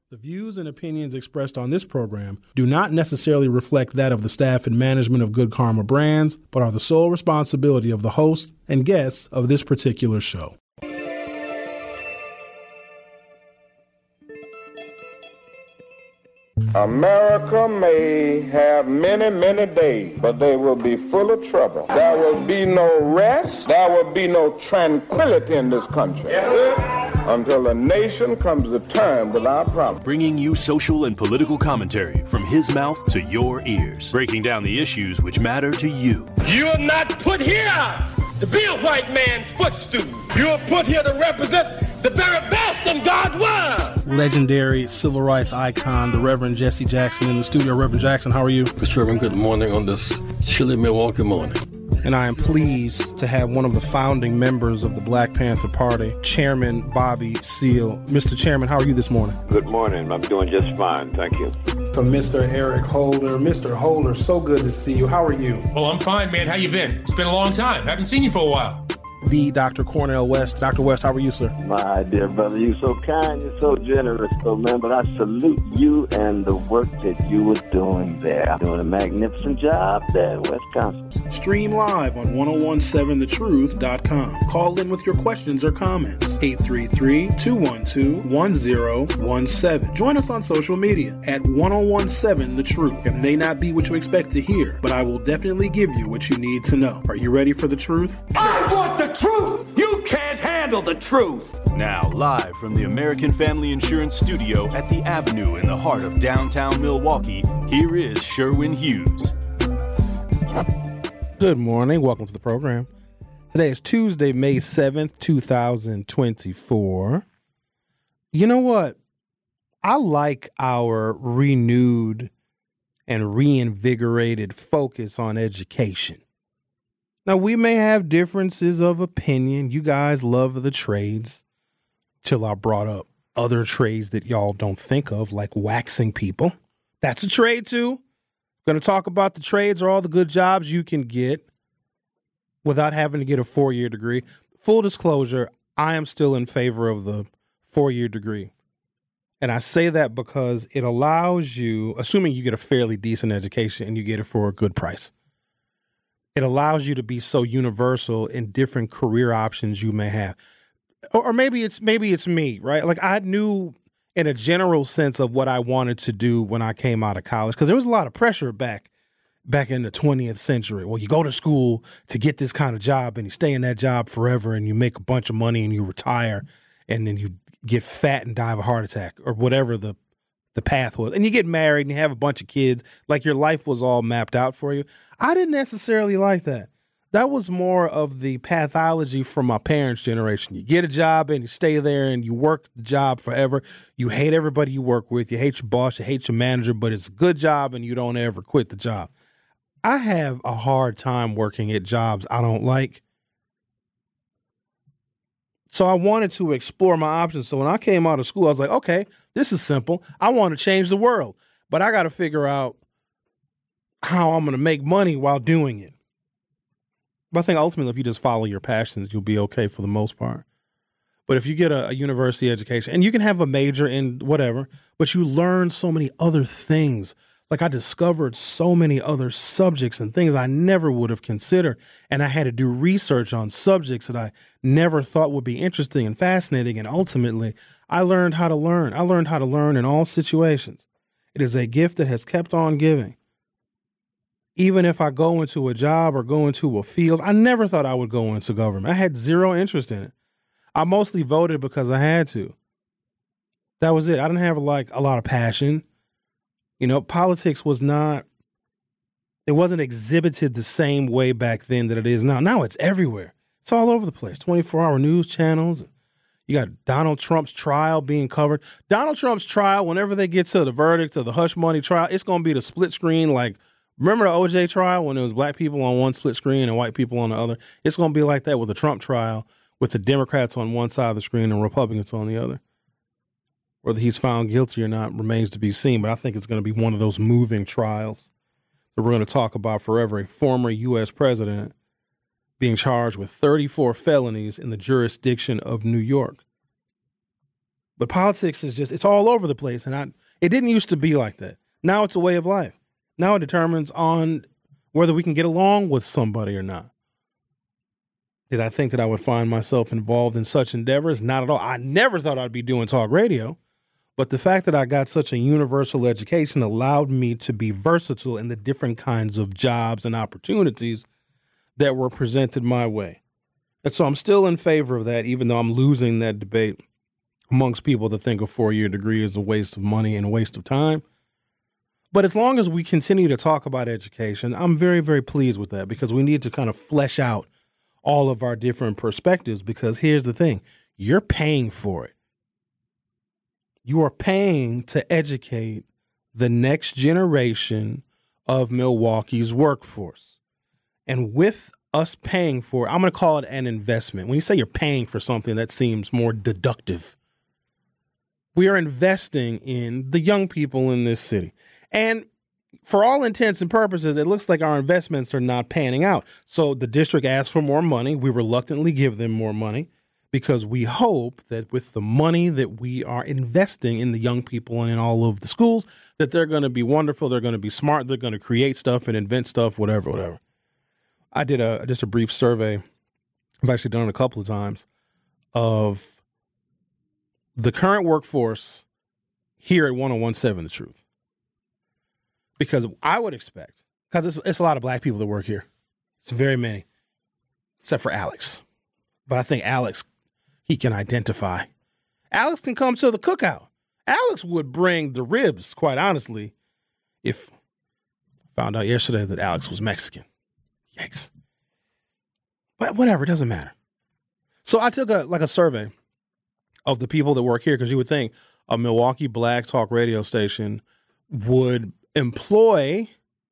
The views and opinions expressed on this program do not necessarily reflect that of the staff and management of Good Karma Brands, but are the sole responsibility of the host and guests of this particular show. America may have many, many days, but they will be full of trouble. There will be no rest. There will be no tranquility in this country until the nation comes to terms with our problems. Bringing you social and political commentary from his mouth to your ears, breaking down the issues which matter to you. You're not put here to be a white man's footstool. You're put here to represent the very best in God's word. Legendary civil rights icon, the Reverend Jesse Jackson in the studio. Reverend Jackson, how are you? Mr. Reverend, good morning on this chilly Milwaukee morning. And I am pleased to have one of the founding members of the Black Panther Party, Chairman Bobby Seale. Mr. Chairman, how are you this morning? Good morning. I'm doing just fine. Thank you. From Mr. Eric Holder. Mr. Holder, so good to see you. How are you? Oh, I'm fine, man. How you been? It's been a long time. Haven't seen you for a while. The Dr. Cornel West. Dr. West, how are you, sir? My dear brother, you're so kind, you're so generous, man, but I salute you and the work that you were doing there. Doing a magnificent job there in Wisconsin. Stream live on 1017thetruth.com. Call in with your questions or comments. 833-212-1017. Join us on social media at 1017 The Truth. It may not be what you expect to hear, but I will definitely give you what you need to know. Are you ready for the truth? I want the truth. You can't handle the truth. Now, live from the American Family Insurance Studio at the Avenue in the heart of downtown Milwaukee, here is Sherwin Hughes. Good morning. Welcome to the program. Today is Tuesday, May 7th, 2024. You know what? I like our renewed and reinvigorated focus on education. Now, we may have differences of opinion. You guys love the trades till I brought up other trades that y'all don't think of, like waxing people. That's a trade, too. Going to talk about the trades or all the good jobs you can get without having to get a 4-year degree. Full disclosure, I am still in favor of the 4-year degree. And I say that because it allows you, assuming you get a fairly decent education and you get it for a good price, it allows you to be so universal in different career options you may have. Or maybe it's me, right? Like I knew in a general sense of what I wanted to do when I came out of college, because there was a lot of pressure back in the 20th century. Well, you go to school to get this kind of job and you stay in that job forever and you make a bunch of money and you retire and then you get fat and die of a heart attack or whatever the path was. And you get married and you have a bunch of kids, like your life was all mapped out for you. I didn't necessarily like that. That was more of the pathology from my parents' generation. You get a job and you stay there and you work the job forever. You hate everybody you work with. You hate your boss. You hate your manager, but it's a good job and you don't ever quit the job. I have a hard time working at jobs I don't like. So I wanted to explore my options. So when I came out of school, I was like, okay, this is simple. I want to change the world, but I got to figure out how I'm going to make money while doing it. But I think ultimately, if you just follow your passions, you'll be okay for the most part. But if you get a university education and you can have a major in whatever, but you learn so many other things. Like I discovered so many other subjects and things I never would have considered. And I had to do research on subjects that I never thought would be interesting and fascinating. And ultimately, I learned how to learn. I learned how to learn in all situations. It is a gift that has kept on giving. Even if I go into a job or go into a field, I never thought I would go into government. I had zero interest in it. I mostly voted because I had to. That was it. I didn't have like a lot of passion. You know, politics wasn't exhibited the same way back then that it is now. Now it's everywhere. It's all over the place. 24-hour news channels. You got Donald Trump's trial being covered. Donald Trump's trial, whenever they get to the verdict of the hush money trial, it's going to be the split screen. Like, remember the OJ trial when it was black people on one split screen and white people on the other? It's going to be like that with the Trump trial, with the Democrats on one side of the screen and Republicans on the other. Whether he's found guilty or not remains to be seen, but I think it's going to be one of those moving trials that we're going to talk about forever. A former U.S. president being charged with 34 felonies in the jurisdiction of New York. But politics is just, it's all over the place. And it didn't used to be like that. Now it's a way of life. Now it determines on whether we can get along with somebody or not. Did I think that I would find myself involved in such endeavors? Not at all. I never thought I'd be doing talk radio. But the fact that I got such a universal education allowed me to be versatile in the different kinds of jobs and opportunities that were presented my way. And so I'm still in favor of that, even though I'm losing that debate amongst people that think a 4-year degree is a waste of money and a waste of time. But as long as we continue to talk about education, I'm very, very pleased with that, because we need to kind of flesh out all of our different perspectives, because here's the thing. You're paying for it. You are paying to educate the next generation of Milwaukee's workforce. And with us paying for it, I'm going to call it an investment. When you say you're paying for something, that seems more deductive. We are investing in the young people in this city. And for all intents and purposes, it looks like our investments are not panning out. So the district asked for more money. We reluctantly give them more money because we hope that with the money that we are investing in the young people and in all of the schools, that they're going to be wonderful, they're going to be smart, they're going to create stuff and invent stuff, whatever. I did just a brief survey. I've actually done it a couple of times of the current workforce here at 101.7 The Truth. Because I would expect, because it's a lot of black people that work here. It's very many, except for Alex. But I think Alex, he can identify. Alex can come to the cookout. Alex would bring the ribs, quite honestly, if I found out yesterday that Alex was Mexican. Yikes. But whatever, it doesn't matter. So I took a survey of the people that work here, because you would think a Milwaukee black talk radio station would employ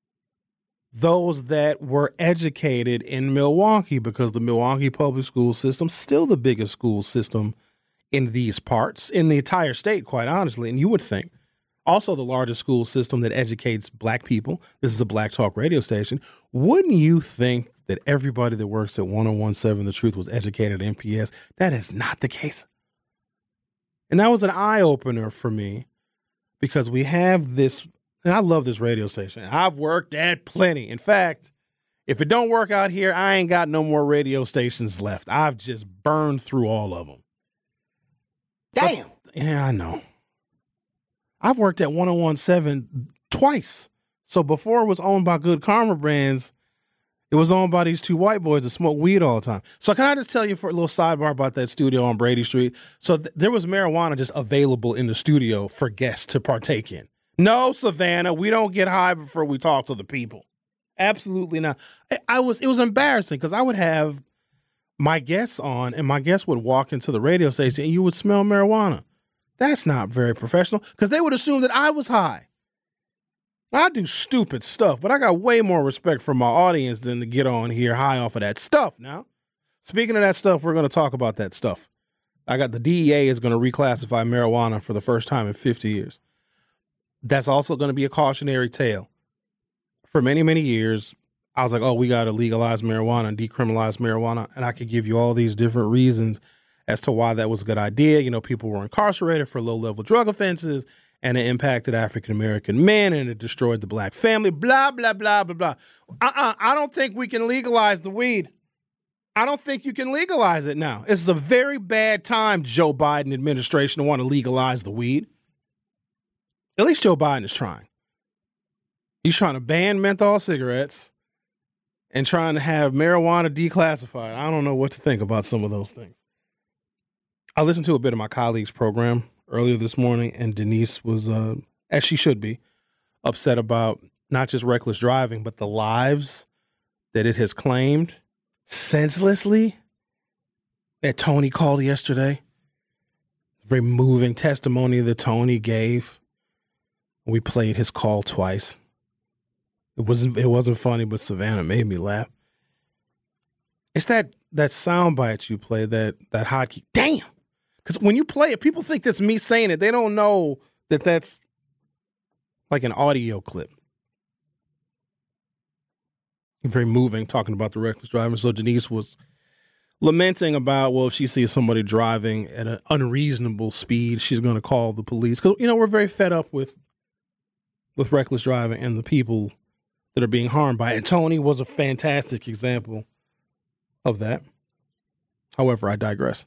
those that were educated in Milwaukee, because the Milwaukee public school system still the biggest school system in these parts, in the entire state, quite honestly. And you would think also the largest school system that educates black people. This is a black talk radio station. Wouldn't you think that everybody that works at 101.7 The Truth was educated at MPS? That is not the case. And that was an eye-opener for me, because we have this, and I love this radio station. I've worked at plenty. In fact, if it don't work out here, I ain't got no more radio stations left. I've just burned through all of them. Damn. Yeah, I know. I've worked at 101.7 twice. So before it was owned by Good Karma Brands, it was owned by these two white boys that smoke weed all the time. So can I just tell you for a little sidebar about that studio on Brady Street? So there was marijuana just available in the studio for guests to partake in. No, Savannah, we don't get high before we talk to the people. Absolutely not. It was embarrassing, because I would have my guests on, and my guests would walk into the radio station and you would smell marijuana. That's not very professional, because they would assume that I was high. I do stupid stuff, but I got way more respect for my audience than to get on here high off of that stuff. Now, speaking of that stuff, we're going to talk about that stuff. I got the DEA is going to reclassify marijuana for the first time in 50 years. That's also going to be a cautionary tale. For many, many years, I was like, oh, we got to legalize marijuana and decriminalize marijuana. And I could give you all these different reasons as to why that was a good idea. You know, people were incarcerated for low-level drug offenses, and it impacted African-American men, and it destroyed the black family, blah, blah, blah, blah, blah. I don't think we can legalize the weed. I don't think you can legalize it now. It's a very bad time, Joe Biden administration, to want to legalize the weed. At least Joe Biden is trying. He's trying to ban menthol cigarettes and trying to have marijuana declassified. I don't know what to think about some of those things. I listened to a bit of my colleague's program earlier this morning, and Denise was, as she should be, upset about not just reckless driving, but the lives that it has claimed senselessly that Tony called yesterday. Very moving testimony that Tony gave. We played his call twice. It wasn't funny, but Savannah made me laugh. It's that soundbite you play, that hotkey. Damn! Because when you play it, people think that's me saying it. They don't know that that's like an audio clip. Very moving, talking about the reckless driving. So Denise was lamenting about, well, if she sees somebody driving at an unreasonable speed, she's going to call the police. Because, we're very fed up with reckless driving and the people that are being harmed by it. And Tony was a fantastic example of that. However, I digress.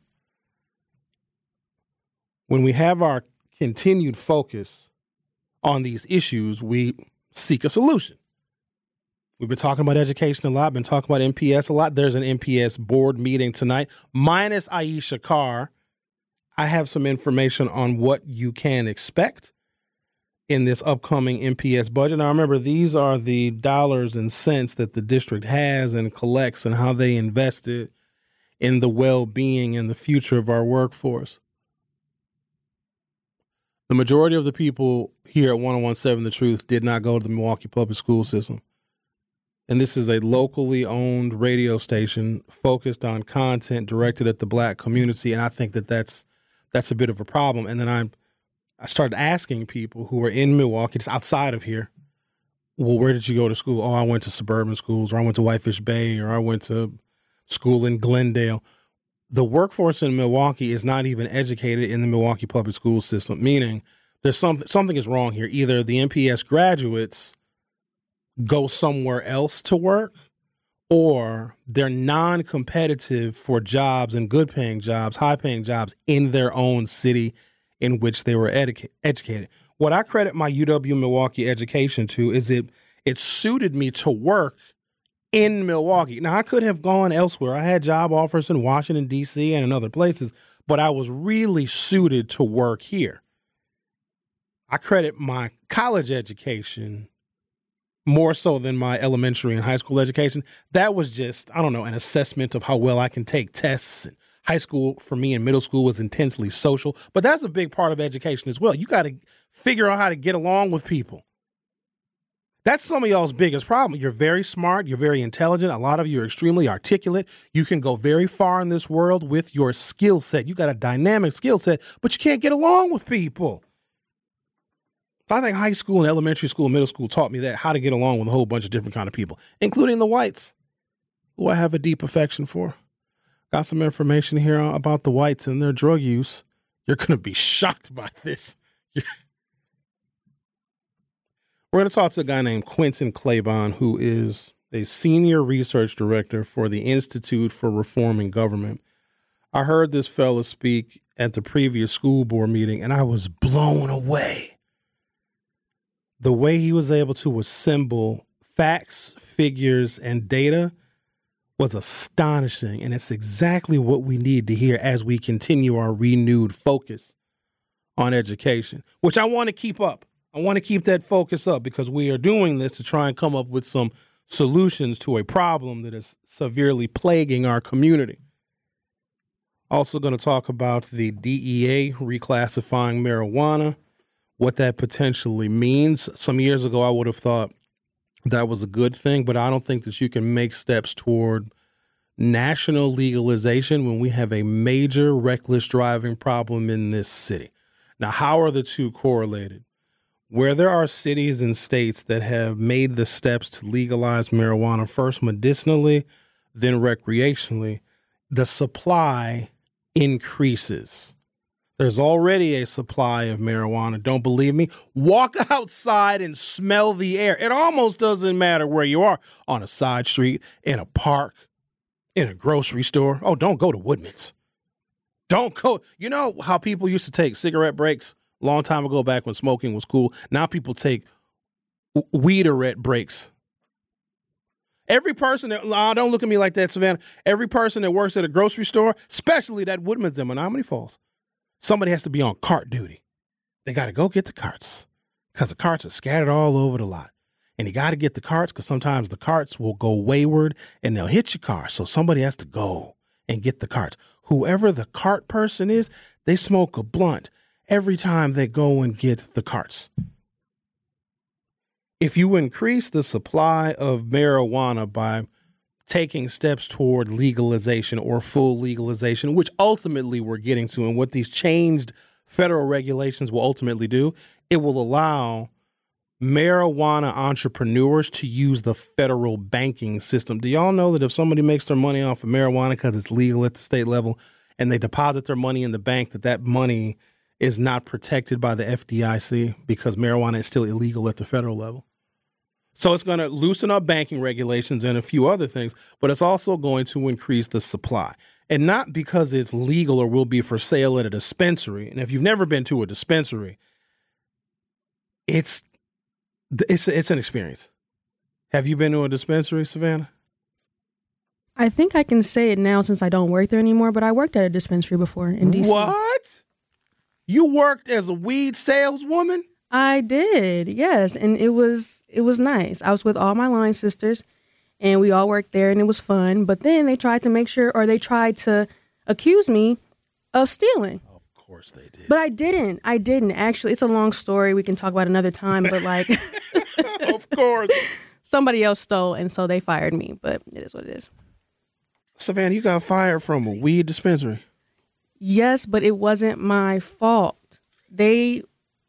When we have our continued focus on these issues, we seek a solution. We've been talking about education a lot, been talking about MPS a lot. There's an MPS board meeting tonight, minus Aisha Carr. I have some information on what you can expect in this upcoming MPS budget. Now, remember, these are the dollars and cents that the district has and collects and how they invest it in the well-being and the future of our workforce. The majority of the people here at 101.7 The Truth did not go to the Milwaukee Public School System. And this is a locally owned radio station focused on content directed at the black community. And I think that that's a bit of a problem. And then I started asking people who were in Milwaukee, just outside of here, well, where did you go to school? Oh, I went to suburban schools, or I went to Whitefish Bay, or I went to school in Glendale. The workforce in Milwaukee is not even educated in the Milwaukee public school system, meaning there's something is wrong here. Either the MPS graduates go somewhere else to work, or they're non-competitive for jobs and good-paying jobs, high-paying jobs in their own city in which they were educated. What I credit my UW-Milwaukee education to is it suited me to work in Milwaukee. Now, I could have gone elsewhere. I had job offers in Washington, D.C. and in other places, but I was really suited to work here. I credit my college education more so than my elementary and high school education. That was just, an assessment of how well I can take tests. And high school for me and middle school was intensely social, but that's a big part of education as well. You got to figure out how to get along with people. That's some of y'all's biggest problem. You're very smart. You're very intelligent. A lot of you are extremely articulate. You can go very far in this world with your skill set. You got a dynamic skill set, but you can't get along with people. So I think high school and elementary school and middle school taught me that, how to get along with a whole bunch of different kind of people, including the whites, who I have a deep affection for. Got some information here about the whites and their drug use. You're going to be shocked by this. We're going to talk to a guy named Quentin Claiborne, who is a senior research director for the Institute for Reforming Government. I heard this fella speak at the previous school board meeting, and I was blown away. The way he was able to assemble facts, figures, and data was astonishing, and it's exactly what we need to hear as we continue our renewed focus on education, which I want to keep up. I want to keep that focus up because we are doing this to try and come up with some solutions to a problem that is severely plaguing our community. Also going to talk about the DEA reclassifying marijuana, what that potentially means. Some years ago, I would have thought that was a good thing, but I don't think that you can make steps toward national legalization when we have a major reckless driving problem in this city. Now, how are the two correlated? Where there are cities and states that have made the steps to legalize marijuana, first medicinally, then recreationally, the supply increases. There's already a supply of marijuana. Don't believe me? Walk outside and smell the air. It almost doesn't matter where you are, on a side street, in a park, in a grocery store. Oh, don't go to Woodman's. Don't go. You know how people used to take cigarette breaks? Long time ago, back when smoking was cool. Now people take weederette breaks. Every person that, don't look at me like that, Savannah. Every person that works at a grocery store, especially that Woodman's in Menominee Falls, somebody has to be on cart duty. They got to go get the carts because the carts are scattered all over the lot. And you got to get the carts because sometimes the carts will go wayward and they'll hit your car. So somebody has to go and get the carts. Whoever the cart person is, they smoke a blunt every time they go and get the carts. If you increase the supply of marijuana by taking steps toward legalization or full legalization, which ultimately we're getting to, and what these changed federal regulations will ultimately do, it will allow marijuana entrepreneurs to use the federal banking system. Do y'all know that if somebody makes their money off of marijuana because it's legal at the state level and they deposit their money in the bank, that money is not protected by the FDIC because marijuana is still illegal at the federal level? So it's going to loosen up banking regulations and a few other things, but it's also going to increase the supply. And not because it's legal or will be for sale at a dispensary. And if you've never been to a dispensary, it's an experience. Have you been to a dispensary, Savannah? I think I can say it now since I don't work there anymore, but I worked at a dispensary before in DC. What? You worked as a weed saleswoman? I did, yes, and it was nice. I was with all my line sisters, and we all worked there, and it was fun. But then they tried to accuse me of stealing. Of course they did. But I didn't. Actually, it's a long story. We can talk about it another time, but like... Of course. Somebody else stole, and so they fired me, but it is what it is. Savannah, you got fired from a weed dispensary. Yes, but it wasn't my fault. They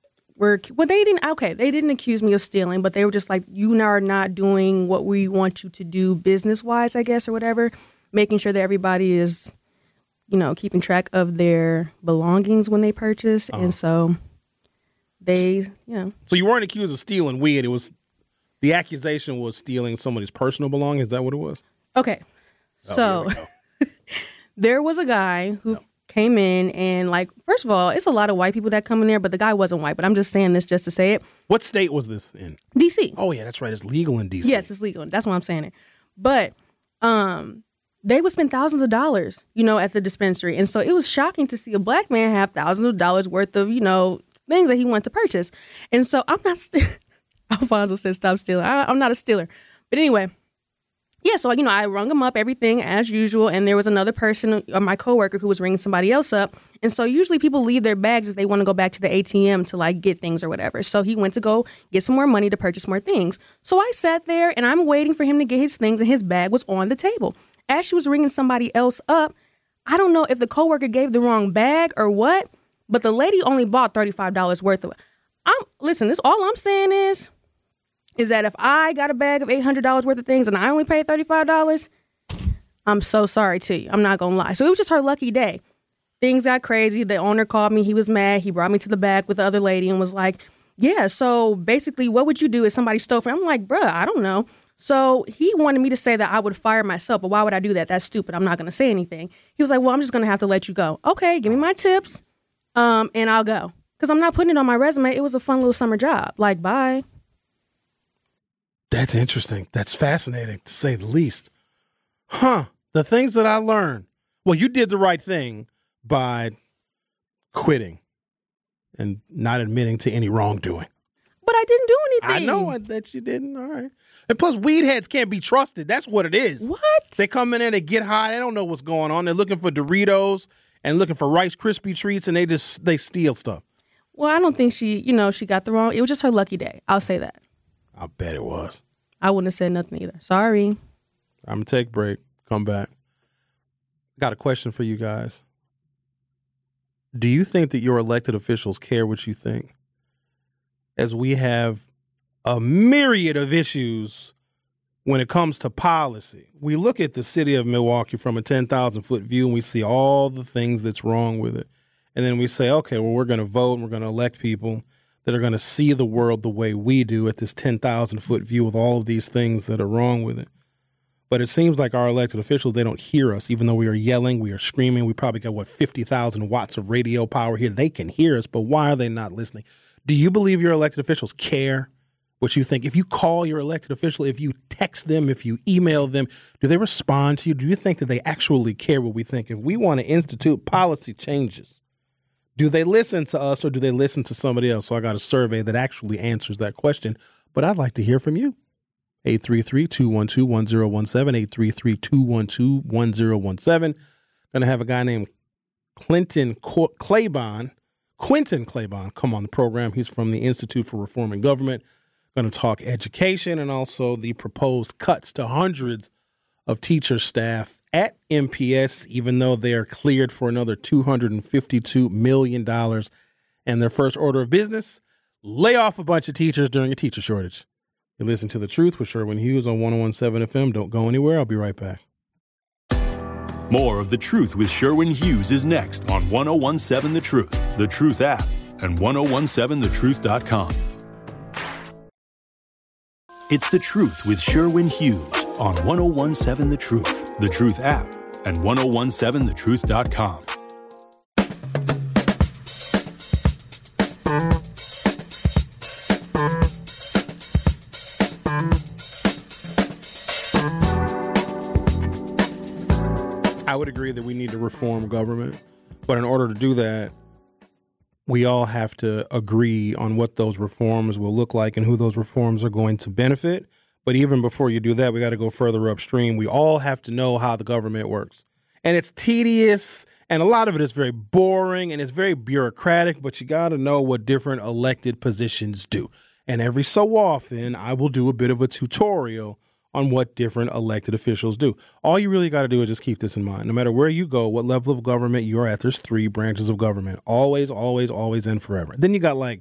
didn't accuse me of stealing, but they were just like, you are not doing what we want you to do business-wise, I guess, or whatever, making sure that everybody is, keeping track of their belongings when they purchase. And so they, So you weren't accused of stealing weed. The accusation was stealing somebody's personal belongings. Is that what it was? Okay. So there was a guy who came in and, like, first of all, it's a lot of white people that come in there, but the guy wasn't white. But I'm just saying this just to say it. What state was this in? D.C. Oh, yeah, that's right. It's legal in D.C. Yes, it's legal. That's why I'm saying it. But they would spend thousands of dollars, at the dispensary. And so it was shocking to see a black man have thousands of dollars worth of, things that he wanted to purchase. And so I'm not Alfonso said stop stealing. I'm not a stealer. But anyway, yeah, so, I rung him up, everything as usual. And there was another person, my coworker, who was ringing somebody else up. And so usually people leave their bags if they want to go back to the ATM to, like, get things or whatever. So he went to go get some more money to purchase more things. So I sat there and I'm waiting for him to get his things, and his bag was on the table. As she was ringing somebody else up, I don't know if the coworker gave the wrong bag or what, but the lady only bought $35 worth of it. Listen, this all I'm saying is that if I got a bag of $800 worth of things and I only paid $35, I'm so sorry to you. I'm not going to lie. So it was just her lucky day. Things got crazy. The owner called me. He was mad. He brought me to the back with the other lady and was like, yeah, so basically what would you do if somebody stole from you? I'm like, bruh, I don't know. So he wanted me to say that I would fire myself, but why would I do that? That's stupid. I'm not going to say anything. He was like, well, I'm just going to have to let you go. Okay, give me my tips, and I'll go. Because I'm not putting it on my resume. It was a fun little summer job. Like, bye. That's interesting. That's fascinating, to say the least. Huh. The things that I learned. Well, you did the right thing by quitting and not admitting to any wrongdoing. But I didn't do anything. I know that you didn't. All right. And plus, weed heads can't be trusted. That's what it is. What? They come in there, they get high. They don't know what's going on. They're looking for Doritos and looking for Rice Krispie treats, and they steal stuff. Well, I don't think she got the wrong. It was just her lucky day. I'll say that. I bet it was. I wouldn't have said nothing either. Sorry. I'm going to take a break. Come back. Got a question for you guys. Do you think that your elected officials care what you think? As we have a myriad of issues when it comes to policy. We look at the city of Milwaukee from a 10,000-foot view, and we see all the things that's wrong with it. And then we say, okay, well, we're going to vote and we're going to elect people that are going to see the world the way we do at this 10,000-foot view with all of these things that are wrong with it. But it seems like our elected officials, they don't hear us, even though we are yelling, we are screaming. We probably got, 50,000 watts of radio power here. They can hear us, but why are they not listening? Do you believe your elected officials care what you think? If you call your elected official, if you text them, if you email them, do they respond to you? Do you think that they actually care what we think? If we want to institute policy changes, do they listen to us or do they listen to somebody else? So I got a survey that actually answers that question, but I'd like to hear from you. 833-212-1017, 833-212-1017. Going to have a guy named Quentin Claiborne come on the program. He's from the Institute for Reforming Government. Going to talk education and also the proposed cuts to hundreds of teacher staff at MPS, even though they are cleared for another $252 million. And their first order of business, lay off a bunch of teachers during a teacher shortage. You listen to The Truth with Sherwin Hughes on 101.7 FM. Don't go anywhere. I'll be right back. More of The Truth with Sherwin Hughes is next on 101.7 The Truth, The Truth app, and 1017thetruth.com. It's The Truth with Sherwin Hughes on 101.7 The Truth app, and 1017thetruth.com. I would agree that we need to reform government, but in order to do that, we all have to agree on what those reforms will look like and who those reforms are going to benefit. But even before you do that, we got to go further upstream. We all have to know how the government works. And it's tedious, and a lot of it is very boring, and it's very bureaucratic, but you got to know what different elected positions do. And every so often, I will do a bit of a tutorial on what different elected officials do. All you really got to do is just keep this in mind. No matter where you go, what level of government you're at, there's 3 branches of government. Always, always, always, and forever. Then you got like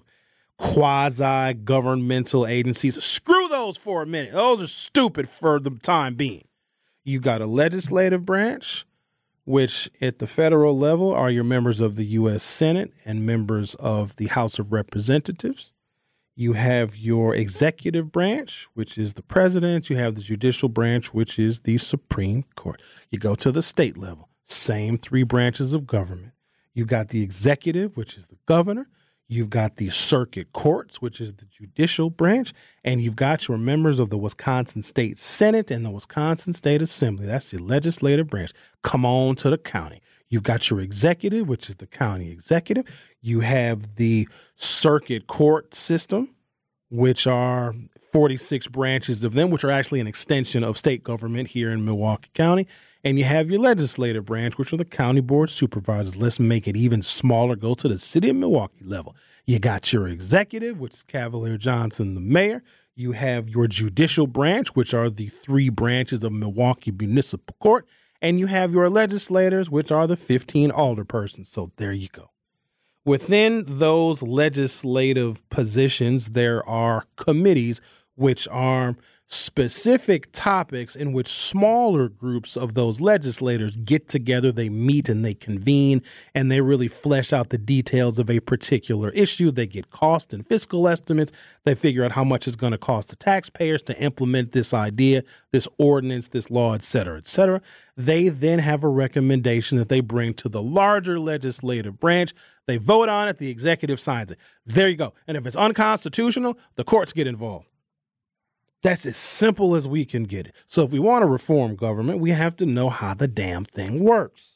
quasi-governmental agencies. Screw those for a minute. Those are stupid for the time being. You got a legislative branch, which at the federal level are your members of the U.S. Senate and members of the House of Representatives. You have your executive branch, which is the president. You have the judicial branch, which is the Supreme Court. You go to the state level, same 3 branches of government. You got the executive, which is the governor. You've got the circuit courts, which is the judicial branch. And you've got your members of the Wisconsin State Senate and the Wisconsin State Assembly. That's your legislative branch. Come on to the county. You've got your executive, which is the county executive. You have the circuit court system, which are 46 branches of them, which are actually an extension of state government here in Milwaukee County. And you have your legislative branch, which are the county board supervisors. Let's make it even smaller. Go to the city of Milwaukee level. You got your executive, which is Cavalier Johnson, the mayor. You have your judicial branch, which are the 3 branches of Milwaukee Municipal Court. And you have your legislators, which are the 15 alderpersons. So there you go. Within those legislative positions, there are committees, which are specific topics in which smaller groups of those legislators get together, they meet and they convene, and they really flesh out the details of a particular issue. They get cost and fiscal estimates. They figure out how much it's going to cost the taxpayers to implement this idea, this ordinance, this law, et cetera, et cetera. They then have a recommendation that they bring to the larger legislative branch. They vote on it. The executive signs it. There you go. And if it's unconstitutional, the courts get involved. That's as simple as we can get it. So if we want to reform government, we have to know how the damn thing works.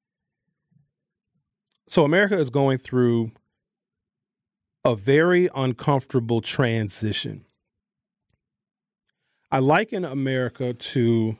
So America is going through a very uncomfortable transition. I liken America to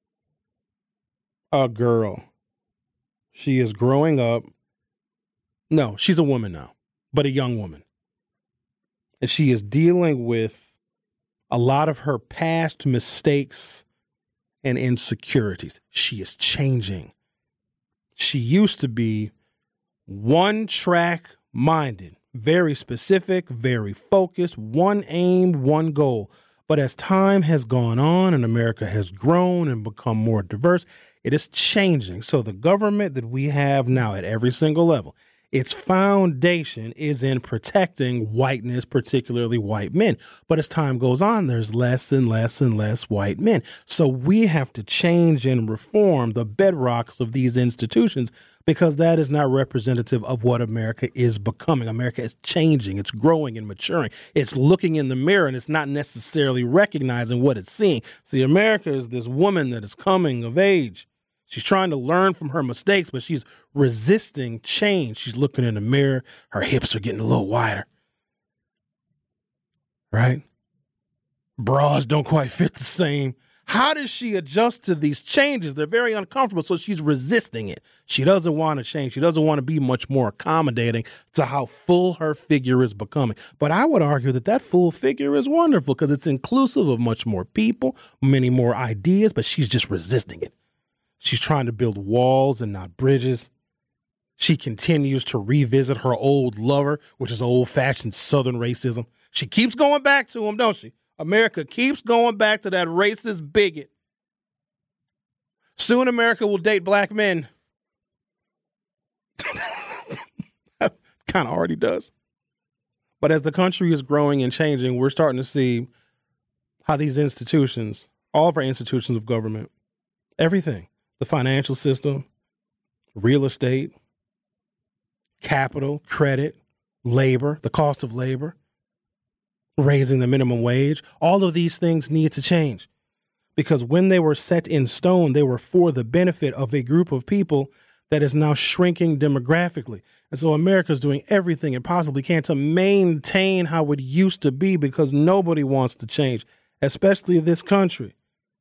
a girl. She is growing up. No, she's a woman now, but a young woman. And she is dealing with a lot of her past mistakes and insecurities. She is changing. She used to be one track minded, very specific, very focused, one aim, one goal. But as time has gone on and America has grown and become more diverse, it is changing. So the government that we have now at every single level, its foundation is in protecting whiteness, particularly white men. But as time goes on, there's less and less and less white men. So we have to change and reform the bedrocks of these institutions because that is not representative of what America is becoming. America is changing. It's growing and maturing. It's looking in the mirror and it's not necessarily recognizing what it's seeing. See, America is this woman that is coming of age. She's trying to learn from her mistakes, but she's resisting change. She's looking in the mirror. Her hips are getting a little wider. Right? Bras don't quite fit the same. How does she adjust to these changes? They're very uncomfortable, so she's resisting it. She doesn't want to change. She doesn't want to be much more accommodating to how full her figure is becoming. But I would argue that that full figure is wonderful because it's inclusive of much more people, many more ideas, but she's just resisting it. She's trying to build walls and not bridges. She continues to revisit her old lover, which is old-fashioned Southern racism. She keeps going back to him, don't she? America keeps going back to that racist bigot. Soon America will date black men. Kind of already does. But as the country is growing and changing, we're starting to see how these institutions, all of our institutions of government, everything, the financial system, real estate, capital, credit, labor, the cost of labor, raising the minimum wage, all of these things need to change. Because when they were set in stone, they were for the benefit of a group of people that is now shrinking demographically. And so America's doing everything it possibly can to maintain how it used to be because nobody wants to change, especially this country.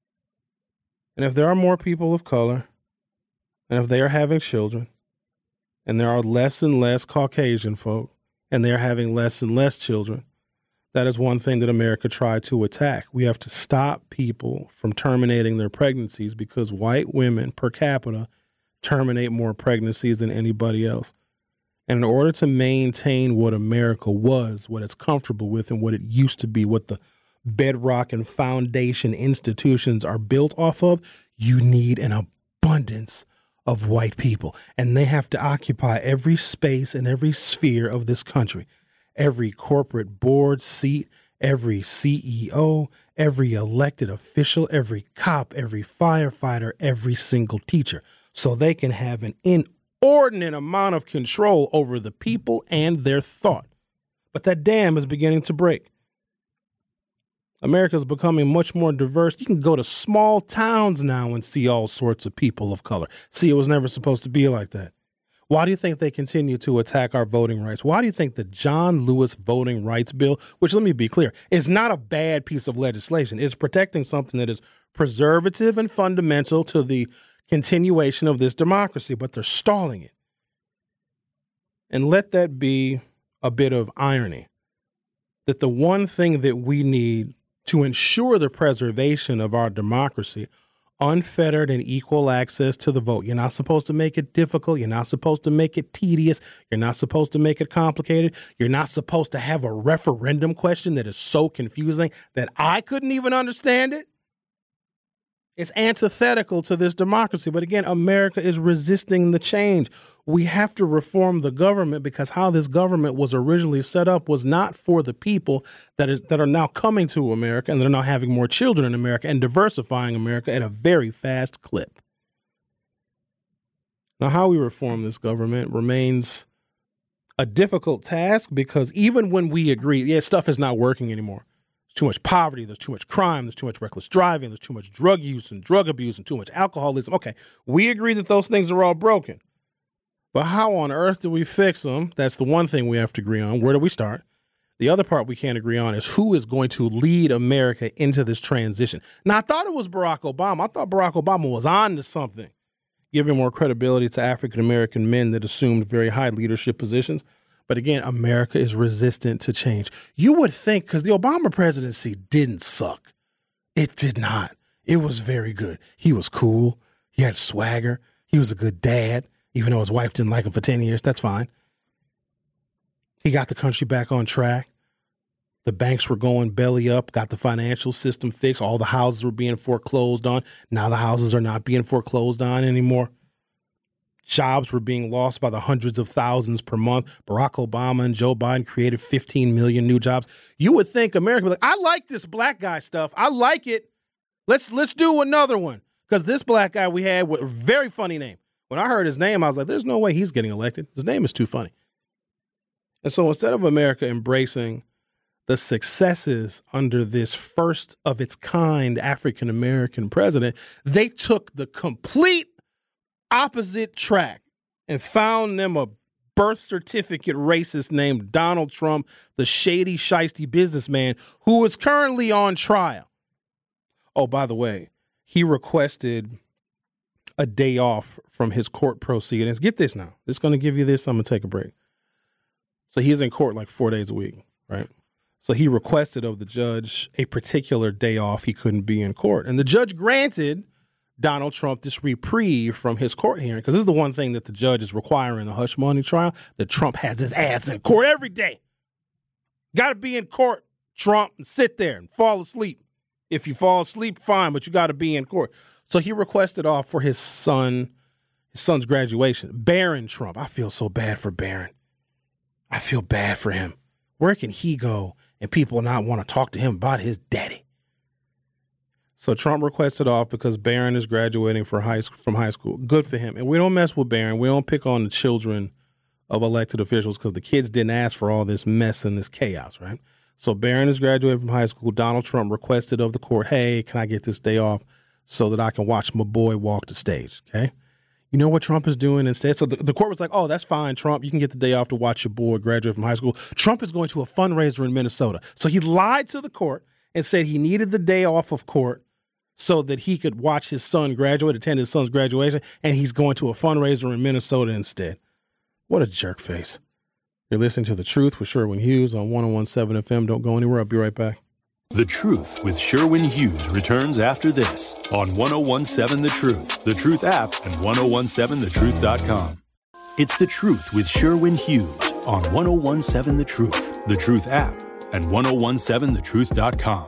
And if there are more people of color, and if they are having children, and there are less and less Caucasian folk, and they're having less and less children, that is one thing that America tried to attack. We have to stop people from terminating their pregnancies because white women per capita terminate more pregnancies than anybody else. And in order to maintain what America was, what it's comfortable with, and what it used to be, what the bedrock and foundation institutions are built off of, you need an abundance of white people. And they have to occupy every space and every sphere of this country. Every corporate board seat, every CEO, every elected official, every cop, every firefighter, every single teacher, so they can have an inordinate amount of control over the people and their thought. But that dam is beginning to break. America is becoming much more diverse. You can go to small towns now and see all sorts of people of color. See, it was never supposed to be like that. Why do you think they continue to attack our voting rights? Why do you think the John Lewis Voting Rights Bill, which, let me be clear, is not a bad piece of legislation, it's protecting something that is preservative and fundamental to the continuation of this democracy, but they're stalling it. And let that be a bit of irony, that the one thing that we need to ensure the preservation of our democracy, unfettered and equal access to the vote. You're not supposed to make it difficult. You're not supposed to make it tedious. You're not supposed to make it complicated. You're not supposed to have a referendum question that is so confusing that I couldn't even understand it. It's antithetical to this democracy. But again, America is resisting the change. We have to reform the government because how this government was originally set up was not for the people that are now coming to America and that are now having more children in America and diversifying America at a very fast clip. Now, how we reform this government remains a difficult task because even when we agree, stuff is not working anymore. There's too much poverty, there's too much crime, there's too much reckless driving, there's too much drug use and drug abuse and too much alcoholism. Okay, we agree that those things are all broken. But how on earth do we fix them? That's the one thing we have to agree on. Where do we start? The other part we can't agree on is who is going to lead America into this transition. Now, I thought it was Barack Obama. I thought Barack Obama was on to something, giving more credibility to African-American men that assumed very high leadership positions. But again, America is resistant to change. You would think, because the Obama presidency didn't suck. It did not. It was very good. He was cool. He had swagger. He was a good dad, even though his wife didn't like him for 10 years. That's fine. He got the country back on track. The banks were going belly up, got the financial system fixed. All the houses were being foreclosed on. Now the houses are not being foreclosed on anymore. Jobs were being lost by the hundreds of thousands per month. Barack Obama and Joe Biden created 15 million new jobs. You would think America would be like, I like this black guy stuff. I like it. Let's do another one. Because this black guy we had with a very funny name. When I heard his name, I was like, there's no way he's getting elected. His name is too funny. And so instead of America embracing the successes under this first of its kind African-American president, they took the complete opposite track and found them a birth certificate racist named Donald Trump, the shady, shiesty businessman who is currently on trial. Oh, by the way, he requested a day off from his court proceedings. Get this now. It's going to give you this. I'm going to take a break. So he's in court like 4 days a week, right? So he requested of the judge a particular day off he couldn't be in court. And the judge granted Donald Trump this reprieve from his court hearing, because this is the one thing that the judge is requiring in the hush money trial, that Trump has his ass in court every day. Got to be in court, Trump, and sit there and fall asleep. If you fall asleep, fine, but you got to be in court. So he requested off for his son's graduation. Barron Trump. I feel so bad for Barron. I feel bad for him. Where can he go and people not want to talk to him about his daddy? So Trump requested off because Barron is graduating from high school. Good for him. And we don't mess with Barron. We don't pick on the children of elected officials because the kids didn't ask for all this mess and this chaos, right? So Barron is graduating from high school. Donald Trump requested of the court, hey, can I get this day off so that I can watch my boy walk the stage, okay? You know what Trump is doing instead? So the court was like, oh, that's fine, Trump. You can get the day off to watch your boy graduate from high school. Trump is going to a fundraiser in Minnesota. So he lied to the court and said he needed the day off of court so that he could watch his son graduate, attend his son's graduation, and he's going to a fundraiser in Minnesota instead. What a jerk face. You're listening to The Truth with Sherwin Hughes on 101.7 FM. Don't go anywhere. I'll be right back. The Truth with Sherwin Hughes returns after this on 101.7 The Truth, The Truth app, and 101.7thetruth.com. It's The Truth with Sherwin Hughes on 101.7 The Truth, The Truth app, and 101.7thetruth.com.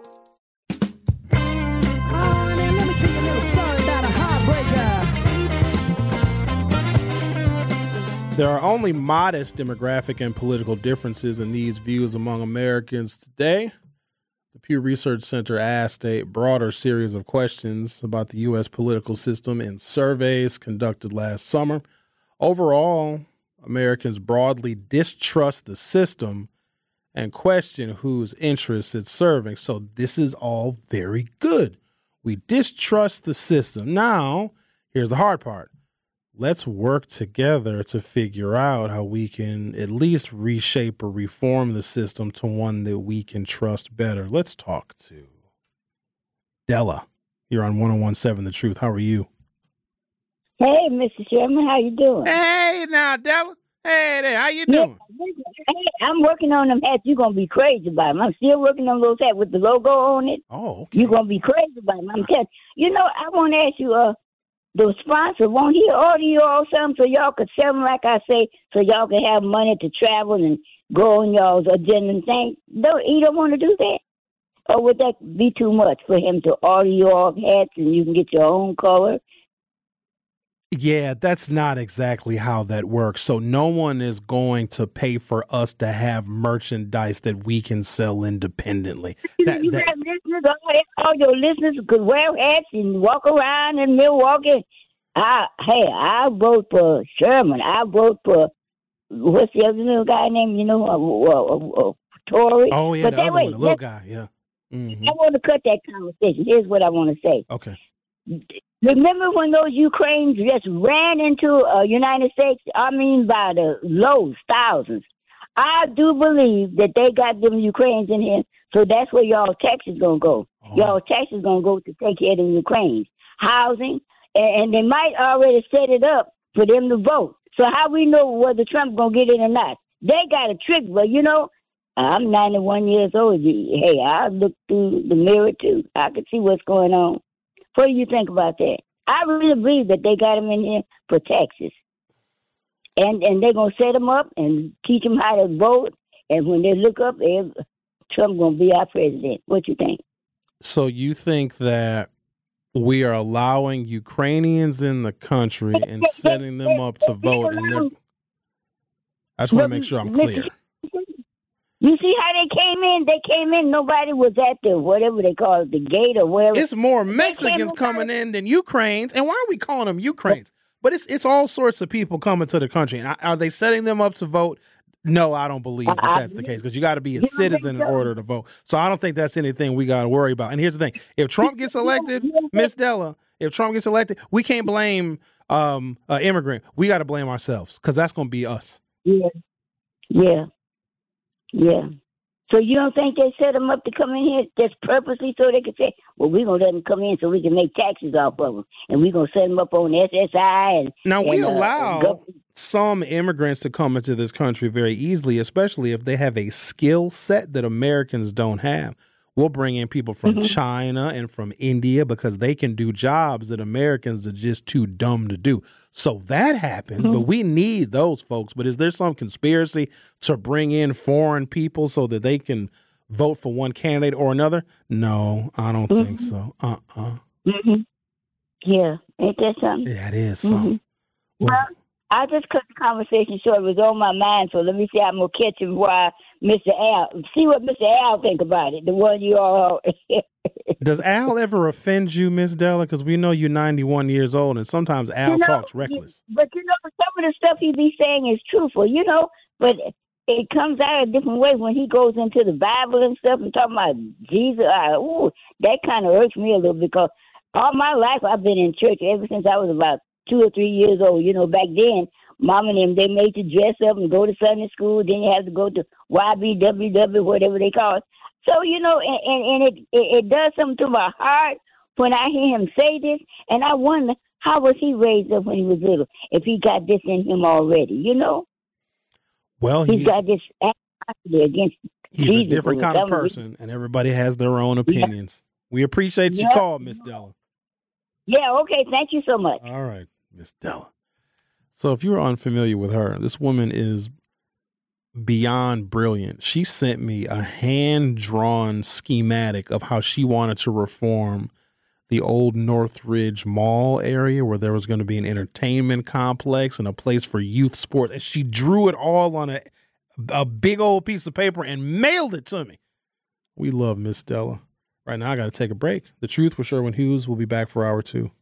There are only modest demographic and political differences in these views among Americans today. The Pew Research Center asked a broader series of questions about the U.S. political system in surveys conducted last summer. Overall, Americans broadly distrust the system and question whose interests it's serving. So this is all very good. We distrust the system. Now, here's the hard part. Let's work together to figure out how we can at least reshape or reform the system to one that we can trust better. Let's talk to Della. You're on 101.7 The Truth. How are you? Hey, Mr. Sherman. How you doing? Hey, now, Della. Hey there. How you doing? Hey, I'm working on them hats. You're going to be crazy about them. I'm still working on those hats with the logo on it. Oh, okay. You're going to be crazy about them. I'm telling you. I want to ask you, the sponsor, won't he order you all something so y'all could sell them, like I say, so y'all can have money to travel and go on y'all's agenda and things? He don't want to do that? Or would that be too much for him to order you all hats and you can get your own color? Yeah, that's not exactly how that works. So no one is going to pay for us to have merchandise that we can sell independently. You got listeners, all your listeners could wear hats and walk around in Milwaukee. I vote for Sherman. I vote for, what's the other little guy name? Tory. Oh, yeah, the other one, the little guy, yeah. Mm-hmm. I want to cut that conversation. Here's what I want to say. Okay. Remember when those Ukrainians just ran into United States? I mean, by the lows, thousands. I do believe that they got them Ukrainians in here, so that's where y'all taxes going to go. Oh. Y'all taxes going to go to take care of the Ukrainians. Housing, and they might already set it up for them to vote. So how we know whether Trump going to get it or not? They got a trick, but I'm 91 years old. Hey, I look through the mirror, too. I can see what's going on. What do you think about that? I really believe that they got them in here for taxes. And they're going to set them up and teach them how to vote. And when they look up, Trump going to be our president. What you think? So you think that we are allowing Ukrainians in the country and setting them up to vote? I just want to make sure I'm clear. You see how they came in? They came in. Nobody was at the, whatever they call it, the gate or wherever. It's more Mexicans coming in than Ukrainians. And why are we calling them Ukrainians? But it's all sorts of people coming to the country. And are they setting them up to vote? No, I don't believe that's the case, because you got to be a citizen in order to vote. So I don't think that's anything we got to worry about. And here's the thing. If Trump gets elected, Miss Della, if Trump gets elected, we can't blame an immigrant. We got to blame ourselves, because that's going to be us. Yeah. So you don't think they set them up to come in here just purposely so they could say, well, we're going to let them come in so we can make taxes off of them, and we're going to set them up on SSI? We allow some immigrants to come into this country very easily, especially if they have a skill set that Americans don't have. We'll bring in people from China and from India because they can do jobs that Americans are just too dumb to do. So that happens, but we need those folks. But is there some conspiracy to bring in foreign people so that they can vote for one candidate or another? No, I don't think so. Yeah, ain't that something? Yeah, it is something. Well, I just cut the conversation short. It was on my mind, so let me see. I'm going to catch him while Mr. Al. See what Mr. Al think about it, the one you all. Does Al ever offend you, Miss Della? Because we know you're 91 years old, and sometimes Al talks reckless. But, some of the stuff he be saying is truthful, but it comes out a different way when he goes into the Bible and stuff and talking about Jesus. That kind of irks me a little because all my life I've been in church ever since I was about 2 or 3 years old. Back then, Mom and them, they made you dress up and go to Sunday school. Then you have to go to YBWW, whatever they call it. So, and it does something to my heart when I hear him say this. And I wonder, how was he raised up when he was little if he got this in him already, Well, he's got this animosity against he's Jesus a different kind of person, and everybody has their own opinions. Yeah. We appreciate your call, Miss Della. Yeah, okay. Thank you so much. All right, Miss Della. So if you're unfamiliar with her, this woman is beyond brilliant. She sent me a hand-drawn schematic of how she wanted to reform the old Northridge Mall area where there was going to be an entertainment complex and a place for youth sport. And she drew it all on a big old piece of paper and mailed it to me. We love Miss Della. Right now, I got to take a break. The Truth with Sherwin Hughes will be back for hour 2.